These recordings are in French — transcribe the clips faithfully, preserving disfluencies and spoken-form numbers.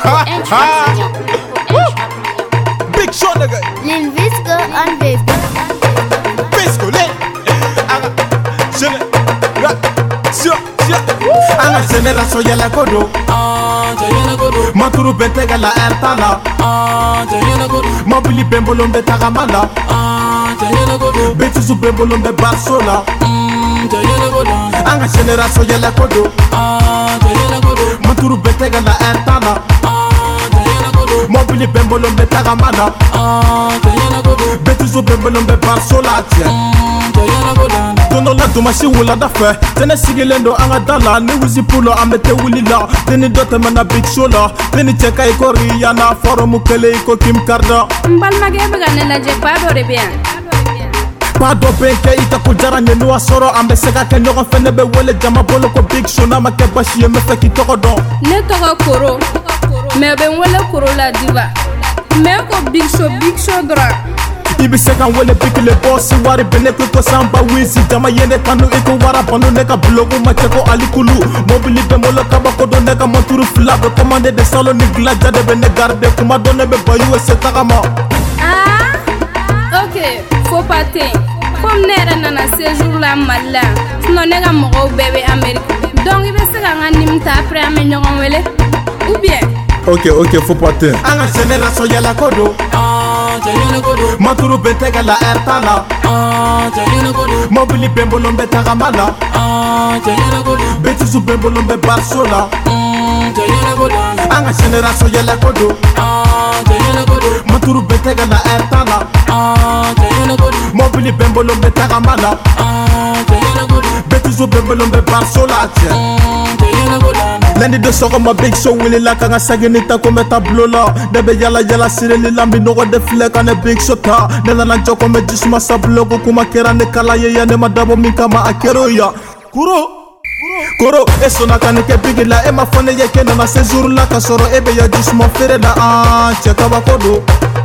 Big Sean nigga. Lil Visco on baby. Visco lit. Sene. Sio, sio. Anga generaso yela kodo. Ah, jayena kodo. Maturu betega la ertala. Ah, jayena kodo. Mobili bembolon betaka mala. Ah, jayena kodo. Betisu bembolon be barsola. Mm, jayena kodo. Anga generaso yela kodo. Ah, jayena kodo. Maturu betega la ertala. Ah, jayena kodo. Mobili bembolon betaka mala. Ah, jayena kodo. Betisu bembolon be barsola tie. Mm, jayena kodo. Tono la dumasi wula da fɛ tɛnɛ sigilen don an ka da la ni wisi pulo an bɛ tɛ wuli la teni dɔ tɛmɛna big show la teni cɛ ka i ko Rihanna fɔrɔmu kelen i ko Kim Kardashian. N balimakɛ bɛ ka ne lajɛ pa dɔ de bɛ yan. Pa dɔ bɛ kɛ i ta ko jara n ye n'o y'a sɔrɔ an bɛ se ka kɛ ɲɔgɔn fɛ ne bɛ wele jama bolo ko big show n'a ma kɛ basi ye n bɛ fɛ k'i tɔgɔ dɔn. Ne tɔgɔ Koro mɛ u bɛ n wele Koro la diva mɛ ko big show big show dɔrɔn. I bɛ se ka n wele big le boss wari bɛ ne ko ko sanba wizi jama ye ne kanu i ko wara banu ne ka blogu ma cɛ ko Ali Kulu mobili bɛ n bolo kabako don ne ka monturu fila bɛ commandé de salon ni gilaja de bɛ ne garder kuma dɔ ne bɛ ba U S A tagama. Ah ok faut pas ten comme ne yɛrɛ nana séjour la Mali la sinon ne ka mɔgɔw bɛɛ bɛ Amérique donc i bɛ se ka n ka nim ta après an bɛ ɲɔgɔn wele ou bien. Ok ok faut pas ten. An ka génération yɛlɛ ko don. Ah, jayena kodo. Maturu bɛ tɛgɛ la ɛrta la. Ah, jayena kodo. Mobili bɛ n bolo n bɛ tagama la. Ah, jayena kodo. Betisu bɛ n bolo n bɛ barso la. Mm, jayena kodo. An ka génération yɛlɛ ko don. Ah, jayena kodo. Maturu bɛ tɛgɛ la ɛrta la. Ah, jayena kodo. Mobili bɛ n bolo n bɛ tagama la. Ah, jayena kodo. Betisu bɛ n bolo n bɛ barso la tiɲɛ. Mm, jayena kodo. Lundi de sɔgɔma big show wulila ka n ka sagini ta ko n bɛ taa bulo la ne bɛ yala yala sirili la n bɛ nɔgɔ de filɛ ka ne big show ta ne nana jɔ ko n bɛ jisuma sabula ko kuma kɛra ne kala ye yan ne ma dabɔ min kama a kɛra o ya Koro Koro e sɔnna ka nin kɛ bigi la e ma fɔ ne ye k'e nana séjour la ka sɔrɔ e bɛ yan jisuma feere la an cɛ kabako don.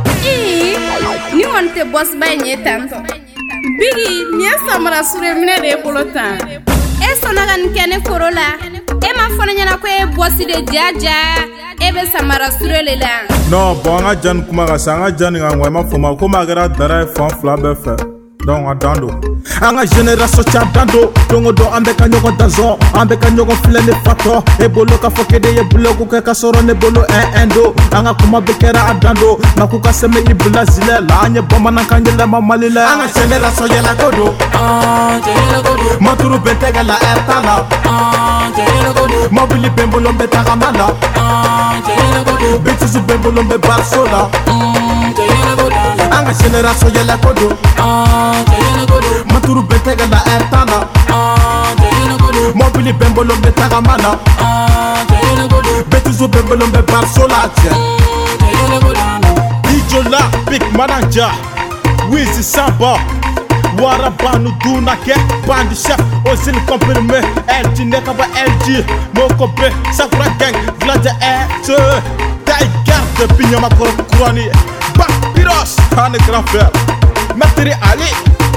Ii ni kɔni tɛ boss ba in ye tan tɔ bigi nin ye samara sure minɛ de e bolo tan e sɔnna ka nin kɛ ne Koro la e ma fɔ ne ɲɛna ko e bɔsi de jaja e bɛ samara sure le la. Non bon an ka ja nin kuma ka sa an ka ja nin kan wa i ma fɔ ma komi a kɛra dara ye fan fila bɛɛ fɛ donc a dan don an ka génération ca dan don don o don an bɛ ka ɲɔgɔn dazɔn an bɛ ka ɲɔgɔn filɛ ne fatɔ e bolo k'a fɔ k'e de ye bulogu kɛ ka sɔrɔ ne bolo un un don an ka kuma bɛɛ kɛra a dan don nka k'u ka sɛmɛ i bila zilɛ la an ye bamanankan yɛlɛma Mali la an ka génération yɛlɛ ko don. Ah, jayena kodo. Maturu bɛ tɛgɛ la ɛrta la. Ah, jayena kodo. Mobili bɛ n bolo n bɛ tagama la. Ah, jayena kodo. Betisu bɛ n bolo n bɛ barso la. Mm, jayena kodo. An ka génération yɛlɛ ko don. Ah, jayena kodo. Maturu bɛ tɛgɛ la ɛrta la. Ah, jayena kodo. Mobili bɛ n bolo n bɛ tagama la. Ah, jayena kodo. Betisu bɛ n bolo n bɛ barso la tiɲɛ. Mm, jayena kodo. Ijola Big Manager Wizi Samba Wara banu duna ke bandi chef Ozil comprimé L G neka ba L G Moko be Sakura gang Vlada X Tiger de Binyama Kurani Bapiros Hane grand frère Materi Ali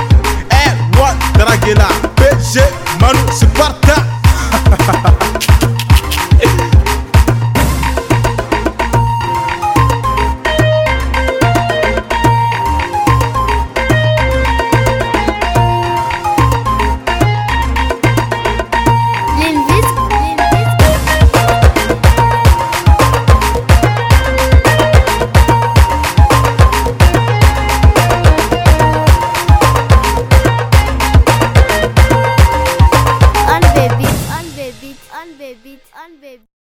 Erwan Dragila P G Manu Sparta On baby, on baby, on baby, on baby.